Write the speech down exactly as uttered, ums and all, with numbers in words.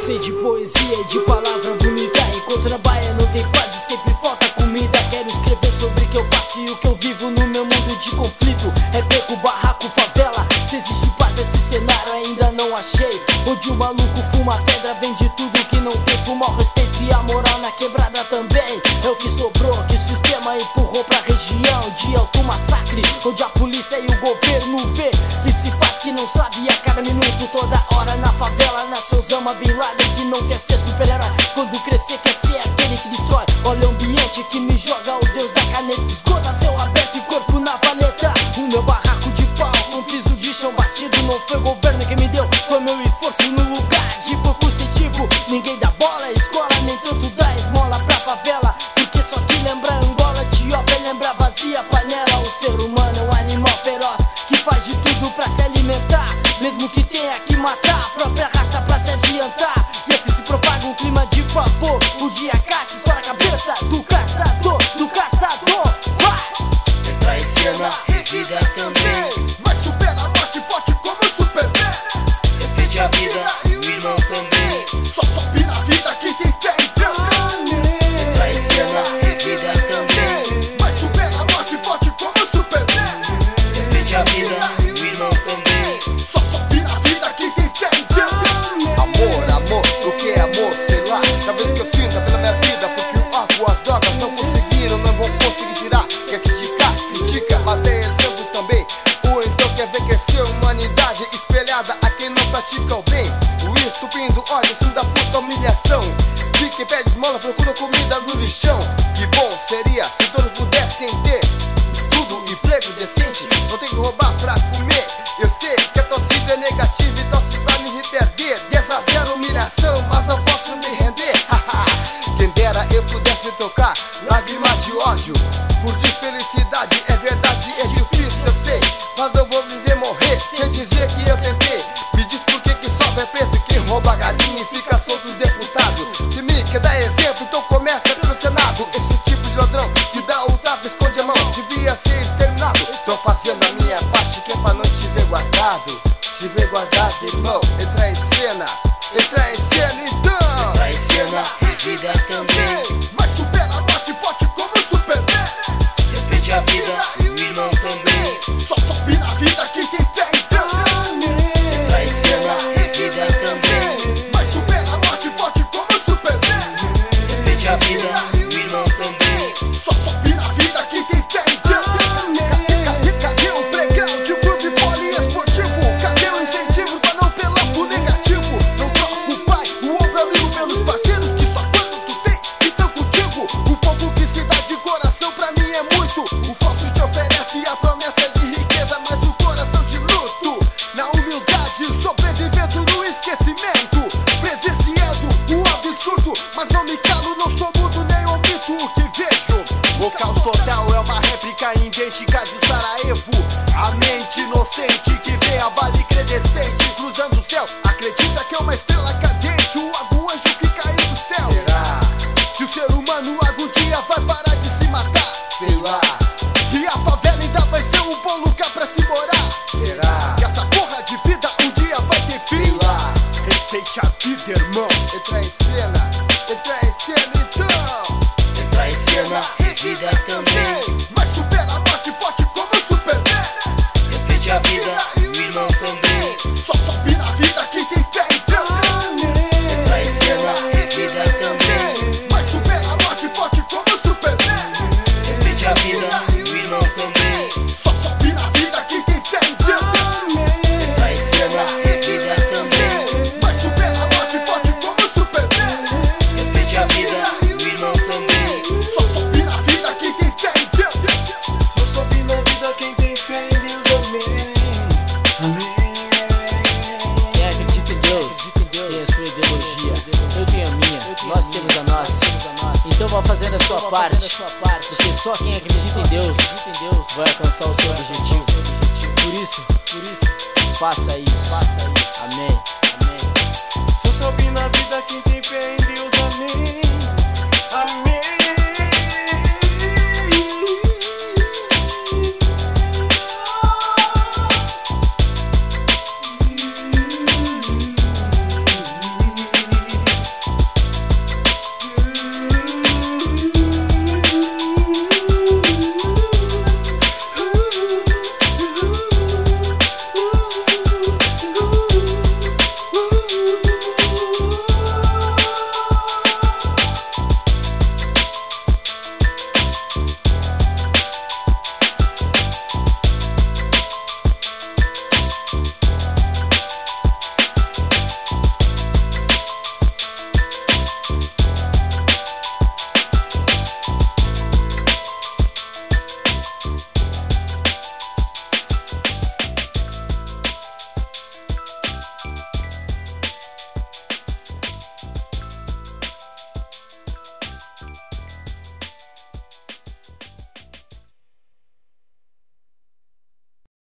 Cansei de poesia e de palavra bonita. Enquanto na Bahia não tem paz e sempre falta comida. Quero escrever sobre o que eu passo e o que eu vivo no meu mundo de conflito. É beco, barraco, favela. Se existe paz nesse cenário ainda não achei. Onde o maluco fuma pedra, vende tudo que não tem. Fuma o respeito e a moral na quebrada também. É o que sobrou, que o sistema empurrou pra região de alto massacre, onde a polícia e o governo vê que se faz que não sabe. A cada minuto, toda hora na favela nasce Osama Bin Laden, que não quer ser super-herói. Quando crescer quer ser aquele que destrói. Olha o ambiente que me joga o deus da caneta. Esgota céu aberto e corpo na valeta. O meu barraco de pau com piso de chão batido. Não foi o governo que me deu, foi meu esforço no lugar de pouco incentivo. Ninguém dá bola à escola, nem tanto dá esmola pra favela. Porque só que lembra Angola, Etiópia lembra vazia panela. O ser humano é um animal feroz que faz de tudo pra se alimentar, mesmo que tenha que matar a própria raça pra se adiantar. E assim se propaga um clima de pavor. O dia caça, estoura a cabeça do caçador, do caçador. Vai! Entra em cena e vida também, mas supera a morte forte como o Superman. Respeite a vida e o irmão também. Só sobe na vida quem tem fé em Deus. Entra em cena e vida também, mas supera a morte forte como o Superman. Respeite a vida e o irmão também. Só sobe na vida quem tem fé em Deus. Amor, amor, o que é amor? Sei lá, talvez que eu sinta pela minha vida. Porque o álcool, as drogas não conseguiram, não vão conseguir tirar. Quer criticar, critica, mas tem exemplo também. Ou então quer ver crescer a humanidade espelhada a quem não pratica o bem. O estupindo ódio, assim da puta humilhação de quem pede esmola, procura comida no lixão. Que bom seria se todos pudessem ter estudo e emprego decente. Não tem que roubar pra comer. Eu sei que a torcida é negativa e torce pra me perder. dez a zero humilhação, mas não posso me render. Quem dera eu pudesse tocar lágrimas de ódio por de felicidade. É verdade, é difícil, eu sei, mas eu vou viver, morrer sem dizer que eu tentei. Me diz por que que só é preso quem rouba galinha e fica solto os deputados. Se me quer dar exemplo, então começa pelo Senado. Esse tipo de ladrão que dá o tapa, esconde a mão, devia ser exterminado. Tô fazendo a minha parte que é pra não te ver guardado. Te ver guardado, irmão, entra em cena, entra em cena então. Entra em cena e vida também, mas supera a morte forte como o Superman. Respeite a vida e o irmão também. Só sobe na vida quem tem fé em Deus. Entra em cena e vida também, mas supera a morte forte como o Superman. Respeite a vida e o irmão também. Só sobe na vida quem tem fé em Deus. Cadê, cadê, cadê o playground, o clube poliesportivo? Cadê o incentivo pra não pelar pro negativo? Não troca o pai, o ombro amigo pelos parceiros que só quando tu tem que tão contigo. O pouco que se dá de coração pra mim é muito. O falso te oferece a promessa de riqueza, mas o coração de luto. Na humildade, sobrevivendo no esquecimento, presenciando o absurdo, mas não me calo, não sou mudo nem omito o que vejo. O caos total é uma réplica idêntica de Sarajevo. A mente inocente que vê a bala incandescente cruzando o céu, acredita que é uma estrela cadente, o algum anjo que caiu do céu. Será que o ser humano algum dia vai parar de se matar? Sei lá. Que a favela ainda vai ser um bom lugar pra se morar? Será que essa porra de vida um dia vai ter fim? Sei lá. Respeite a vida, irmão. Entra em cena, entra em cena então. Entra em cena e vida também, mas supera a morte forte como o Superman. Respeite a vida e o irmão também. Só sobe na vida quem tem fé em Deus. Entra em cena e vida também, mas supera a morte forte como o Superman. Respeite a vida e o irmão também. Só sobe na vida quem tem fé em Deus. Entra em cena e vida também, mas supera a morte forte como o Superman. Respeite a vida e o irmão também. Só sobe na vida quem tem fé em Deus. Só sobe na vida quem tem fé em Deus, amém. Amém. Quem acredita em Deus tem a sua ideologia, eu tenho a minha, nós temos a nossa. Então vá fazendo a sua parte, porque só quem acredita em Deus vai alcançar o seu objetivo. Por isso, por isso, faça isso. Amém. Amém. Só sobe na vida quem tem fé em Deus, amém. Amém.